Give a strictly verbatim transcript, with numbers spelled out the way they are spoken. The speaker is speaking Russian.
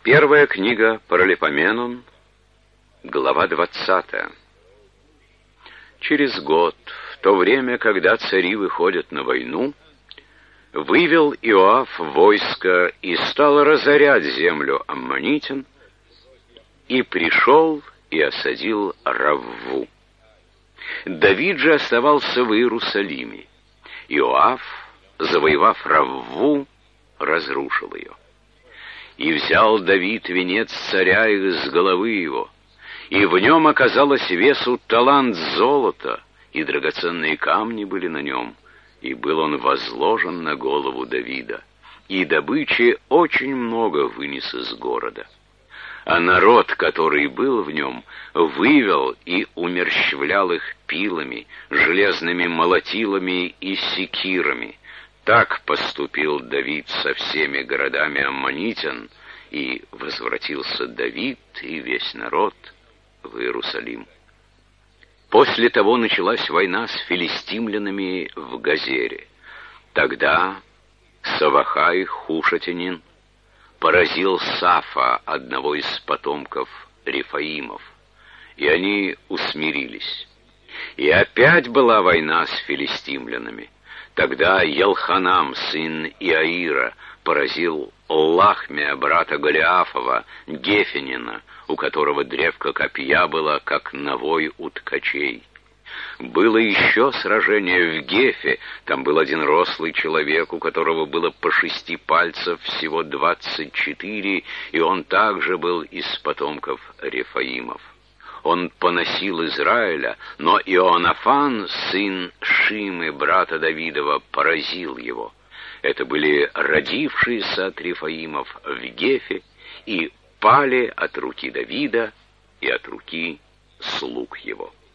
Первая книга Паралипоменон, глава двадцатая. Через год, в то время, когда цари выходят на войну, вывел Иоав войско и стал разорять землю аммонитян, и пришел и осадил Равву. Давид же оставался в Иерусалиме. Иоав, завоевав Равву, разрушил ее. И взял Давид венец царя из головы его, и в нем оказалось весу талант золота, и драгоценные камни были на нем, и был он возложен на голову Давида, и добычи очень много вынес из города. А народ, который был в нем, вывел и умерщвлял их пилами, железными молотилами и секирами. Так поступил Давид со всеми городами аммонитян, и возвратился Давид и весь народ в Иерусалим. После того началась война с филистимлянами в Газере. Тогда Савахай хушатянин поразил Сафа, одного из потомков Рефаимов, и они усмирились. И опять была война с филистимлянами. Тогда Елханам, сын Иаира, поразил Лахмия, брата Голиафова, Гефенина, у которого древко копья было, как навой у ткачей. Было еще сражение в Гефе, там был один рослый человек, у которого было по шести пальцев, всего двадцать четыре, и он также был из потомков Рефаимов. Он поносил Израиля, но Иоанафан, сын Шимы, брата Давидова, поразил его. Это были родившиеся от Рефаимов в Гефе и пали от руки Давида и от руки слуг его.